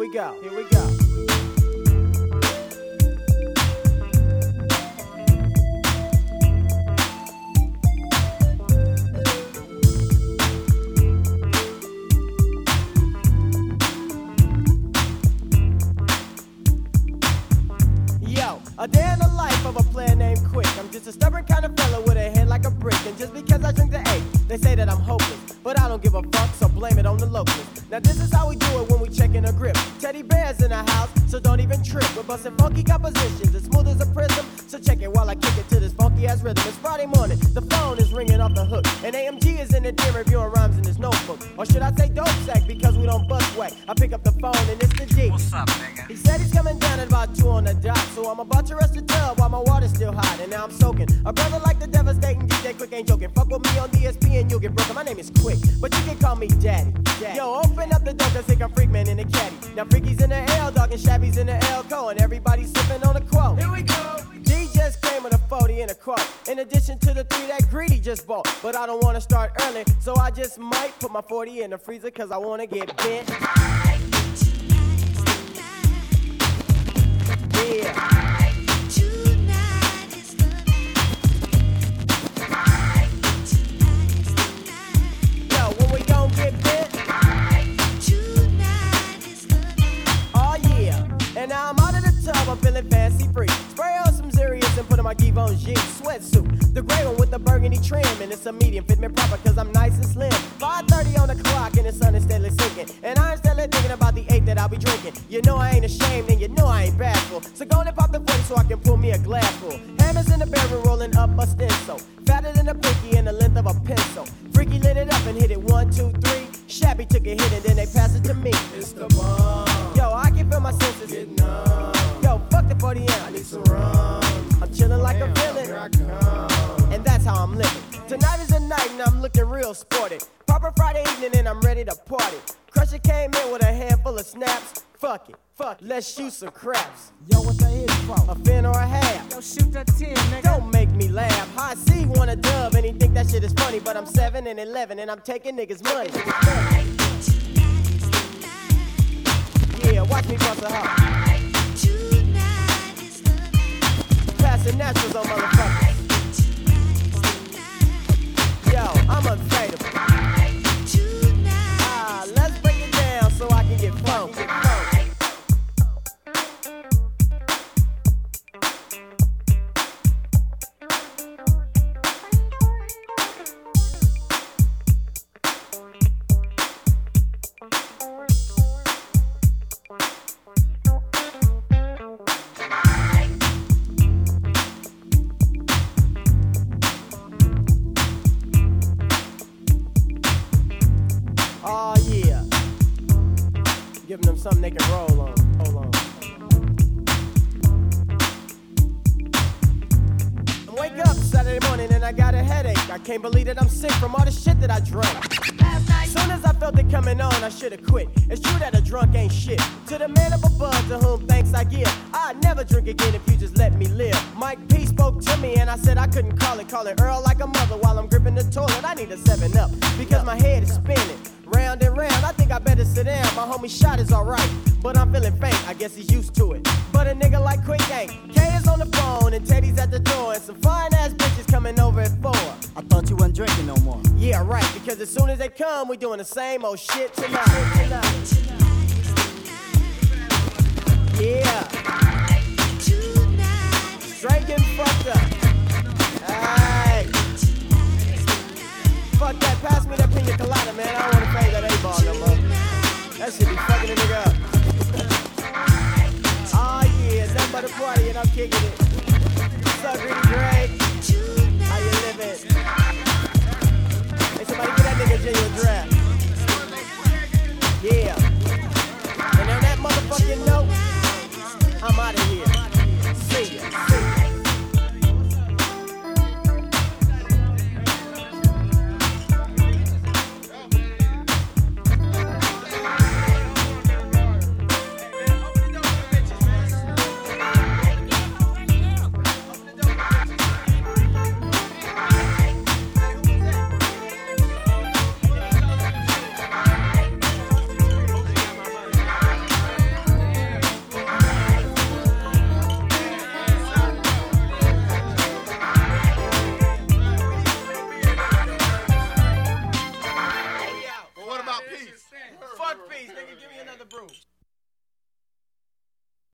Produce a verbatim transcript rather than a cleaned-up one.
go, here we go. A day in the life of a player named Quick. I'm just a stubborn kind of fella with a head like a brick. And just because I drink the eight, they say that I'm hopeless. But I don't give a fuck, so blame it on the locals. Now this is how we do it when we check in a grip. Teddy bears in the house, so don't even trip. We're busting funky compositions, as smooth as a prism. So check it while I kick it to this funky ass rhythm. It's Friday morning, the phone is ringing off the hook. And A M G is in the den reviewing rhymes in his notebook. Or should I say dope sack, because we don't bust whack. I pick up the phone and it's the G. What's up, nigga? He said he's coming down at about two on the dot. So I'm about to rest the tub while my water's still hot. And now I'm soaking. A brother like the devastating D J Quick ain't joking. Fuck with me on D S P and you'll get broken. My name is Quick, but you can call me Daddy. Daddy. Yo, open up the door cause think I'm Freak Man in the caddy. Now Freaky's in the L, dog, and Shabby's in the L Co. And everybody's sipping on a quote. Here we go. D just came with a forty and a quote. In addition to the three that Greedy just bought. But I don't wanna start early, so I just might put my forty in the freezer cause I wanna get bent. Yeah. I'm feeling fancy free. Spray on some Zerius and put on my Givenchy sweatsuit. The gray one with the burgundy trim. And it's a medium, fit me proper cause I'm nice and slim. five thirty on the clock and the sun is steadily sinking. And I'm steadily thinking about the eight that I'll be drinking. You know I ain't ashamed and you know I ain't bashful. So go and pop the forty so I can pull me a glass full. Hammers in the barrel rolling up a stencil. Fatter than a pinky and the length of a pencil. Freaky lit it up and hit it one, two, three. Shabby took a hit and then they passed it to me. It's the bomb. Yo, I can feel my senses. Get numb. Yo, fuck the forty ounce. I need some rum. I'm chilling like Damn, a villain. Here I come. And that's how I'm living. Tonight is the night and I'm looking real sporty. Proper Friday evening and I'm ready to party. Crusher came in with a handful of snaps. Fuck it, fuck it. Let's shoot some craps. Yo, what the hit for? A fin or a half. Yo, shoot that ten, nigga. Don't make me laugh. High C want a dub and he think that shit is funny. But I'm seven and eleven and I'm taking niggas' money. Yeah, watch me bust a hop. Passing naturals on motherfuckers. Yo, I'm unfadable. Ah, let's break it down so I can get funky. Giving them something they can roll on. Hold on. I wake up Saturday morning and I got a headache. I can't believe that I'm sick from all the shit that I drank. Soon as I felt it coming on, I should've quit. It's true that a drunk ain't shit. To the man up above, to whom thanks I give. I'd never drink again if you just let me live. Mike P spoke to me and I said I couldn't call it. Call it Earl like a mother while I'm gripping the toilet. I need a seven up because my head is spinning. Round and round, I think I better sit down. My homie shot is alright, but I'm feeling faint. I guess he's used to it. But a nigga like Quick ain't. K is on the phone and Teddy's at the door. And some fine ass bitches coming over at four. I thought you wasn't drinking no more. Yeah, right, because as soon as they come, we doing the same old shit tonight. tonight. Yeah. Straight getting fucked up.